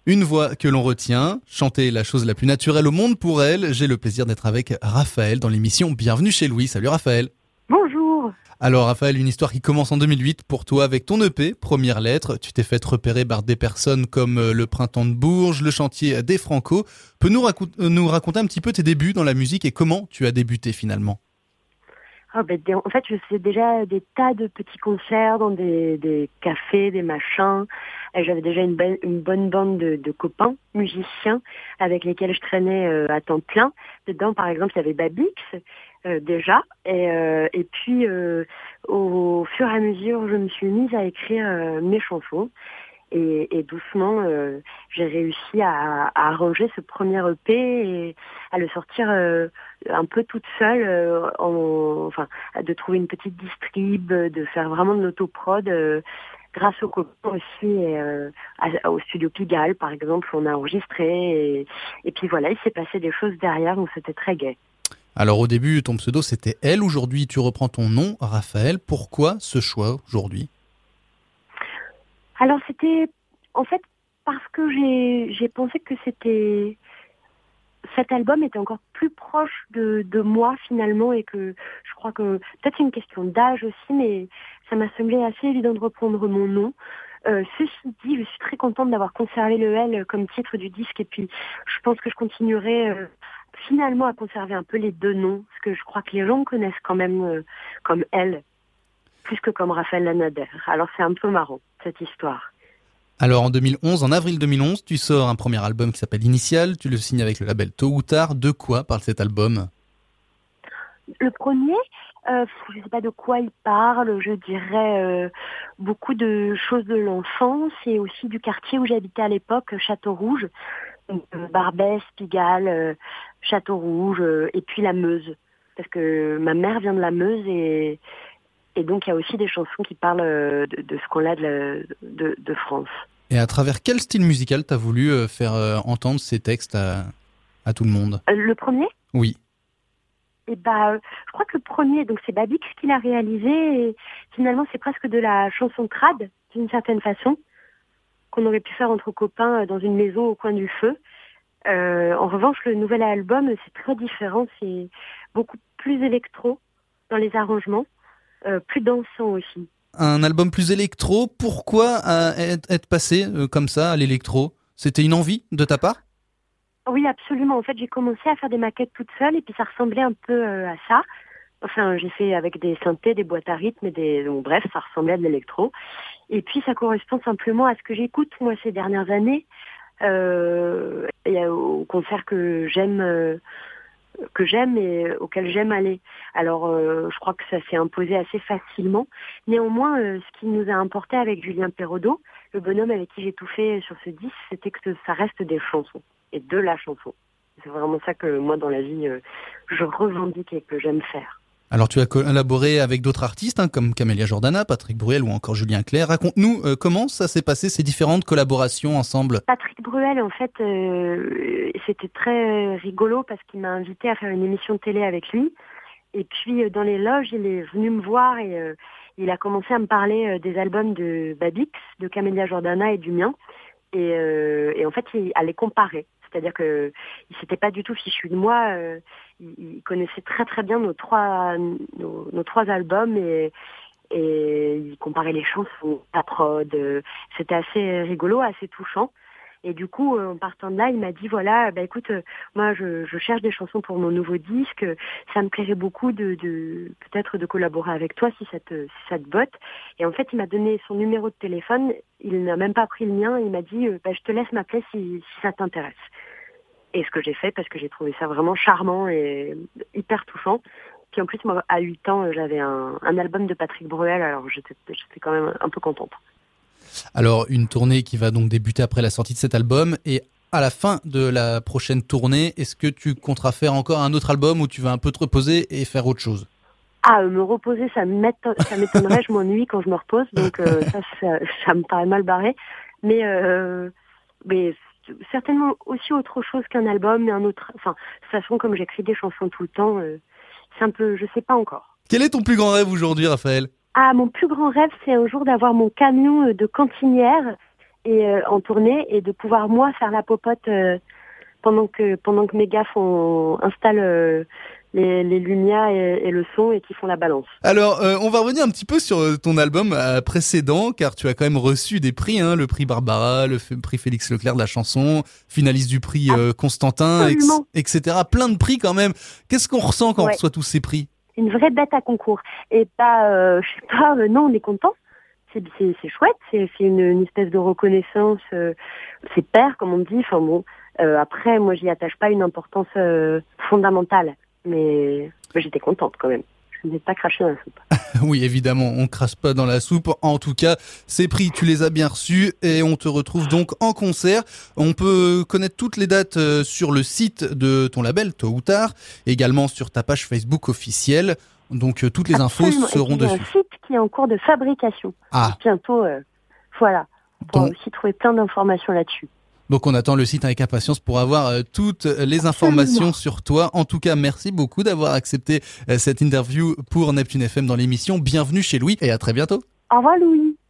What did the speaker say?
Une voix que l'on retient, chanter la chose la plus naturelle au monde pour elle. J'ai le plaisir d'être avec Raphaël dans l'émission Bienvenue chez Louis. Salut Raphaël. Bonjour. Alors Raphaël, une histoire qui commence en 2008 pour toi avec ton EP, Première Lettre. Tu t'es fait repérer par des personnes comme le Printemps de Bourges, le chantier des Franco. Peux nous raconter un petit peu tes débuts dans la musique et comment tu as débuté finalement? En fait, je faisais déjà des tas de petits concerts dans des cafés, des machins. Et j'avais déjà une bonne bande de copains musiciens avec lesquels je traînais à temps plein. Dedans, par exemple, il y avait Babix déjà. Et puis, au fur et à mesure, je me suis mise à écrire mes chansons. Et doucement, j'ai réussi à arranger ce premier EP et à le sortir un peu toute seule, de trouver une petite distrib, de faire vraiment de l'autoprod grâce aux copains aussi et au studio Pigalle, par exemple, on a enregistré et puis voilà, il s'est passé des choses derrière, donc c'était très gai. Alors au début, ton pseudo c'était Elle. Aujourd'hui, tu reprends ton nom, Raphaël. Pourquoi ce choix aujourd'hui? Alors c'était en fait parce que j'ai pensé que cet album était encore plus proche de moi finalement et que je crois que peut-être c'est une question d'âge aussi, mais ça m'a semblé assez évident de reprendre mon nom. Ceci dit, je suis très contente d'avoir conservé le L comme titre du disque et puis je pense que je continuerai finalement à conserver un peu les deux noms parce que je crois que les gens me connaissent quand même comme L plus que comme Raphaël Lanader. Alors c'est un peu marrant cette histoire. Alors en avril 2011, tu sors un premier album qui s'appelle Initial, tu le signes avec le label Tôt ou Tard. De quoi parle cet album? Le premier, je ne sais pas de quoi il parle, je dirais beaucoup de choses de l'enfance et aussi du quartier où j'habitais à l'époque, Château-Rouge, Barbès, Pigalle, Château-Rouge et puis la Meuse. Parce que ma mère vient de la Meuse et donc il y a aussi des chansons qui parlent de ce coin-là de France. Et à travers quel style musical t'as voulu faire entendre ces textes à tout le monde? Le premier? Oui. Je crois que le premier, donc c'est Babix qui l'a réalisé et finalement c'est presque de la chanson trad d'une certaine façon qu'on aurait pu faire entre copains dans une maison au coin du feu. En revanche, le nouvel album c'est très différent, c'est beaucoup plus électro dans les arrangements, plus dansant aussi. Un album plus électro, pourquoi être passé comme ça à l'électro? C'était une envie de ta part? Oui, absolument. En fait, j'ai commencé à faire des maquettes toute seule et puis ça ressemblait un peu à ça. Enfin, j'ai fait avec des synthés, des boîtes à rythme donc, bref, ça ressemblait à de l'électro. Et puis, ça correspond simplement à ce que j'écoute, moi, ces dernières années, et aux concerts que j'aime et auxquels j'aime aller. Alors, je crois que ça s'est imposé assez facilement. Néanmoins, ce qui nous a importé avec Julien Perraudot, le bonhomme avec qui j'ai tout fait sur ce disque, c'était que ça reste des chansons et de la chanson. C'est vraiment ça que moi, dans la vie, je revendique et que j'aime faire. Alors tu as collaboré avec d'autres artistes comme Camélia Jordana, Patrick Bruel ou encore Julien Clerc. Raconte-nous comment ça s'est passé ces différentes collaborations ensemble. Patrick Bruel, en fait, c'était très rigolo parce qu'il m'a invité à faire une émission de télé avec lui. Et puis dans les loges, il est venu me voir et il a commencé à me parler des albums de Babix, de Camélia Jordana et du mien. Et en fait, il allait comparer. C'est-à-dire que il s'était pas du tout fichu de moi. Il connaissait très très bien nos trois albums et il comparait les chansons, la prod. C'était assez rigolo, assez touchant. Et du coup, en partant de là, il m'a dit voilà, écoute, moi je cherche des chansons pour mon nouveau disque. Ça me plairait beaucoup de peut-être de collaborer avec toi si ça te botte. Et en fait, il m'a donné son numéro de téléphone. Il n'a même pas pris le mien. Il m'a dit je te laisse m'appeler si ça t'intéresse. Et ce que j'ai fait parce que j'ai trouvé ça vraiment charmant et hyper touchant. Puis en plus, moi, à 8 ans, j'avais un album de Patrick Bruel, alors j'étais quand même un peu contente. Alors, une tournée qui va donc débuter après la sortie de cet album. Et à la fin de la prochaine tournée, est-ce que tu compteras faire encore un autre album ou tu vas un peu te reposer et faire autre chose? Me reposer, ça m'étonnerait, je m'ennuie quand je me repose, donc ça me paraît mal barré. Mais certainement aussi autre chose qu'un album, mais un autre. Enfin, de toute façon, comme j'écris des chansons tout le temps, c'est un peu, je sais pas encore. Quel est ton plus grand rêve aujourd'hui, Raphaël? Mon plus grand rêve, c'est un jour d'avoir mon camion de cantinière et en tournée et de pouvoir moi faire la popote pendant que mes gars installent les lumières et le son et qui font la balance. Alors, on va revenir un petit peu sur ton album précédent, car tu as quand même reçu des prix, hein, le prix Barbara, le prix Félix Leclerc de la chanson, finaliste du prix Constantin, etc. Plein de prix quand même. Qu'est-ce qu'on ressent quand on reçoit tous ces prix ? Une vraie bête à concours. Et je sais pas, non, on est content. C'est chouette, c'est une espèce de reconnaissance. C'est père, comme on dit. Enfin bon, après, moi, j'y attache pas une importance fondamentale. Mais j'étais contente quand même. Je ne vais pas cracher dans la soupe. Oui, évidemment, on crache pas dans la soupe. En tout cas, ces prix, tu les as bien reçus et on te retrouve donc en concert. On peut connaître toutes les dates sur le site de ton label, Tôt ou Tard, également sur ta page Facebook officielle. Donc toutes les infos seront dessus. Il y a un site qui est en cours de fabrication. Ah. Bientôt, voilà. On pourra aussi trouver plein d'informations là-dessus. Donc on attend le site avec impatience pour avoir toutes les informations sur toi. En tout cas, merci beaucoup d'avoir accepté cette interview pour Neptune FM dans l'émission. Bienvenue chez Louis et à très bientôt. Au revoir Louis.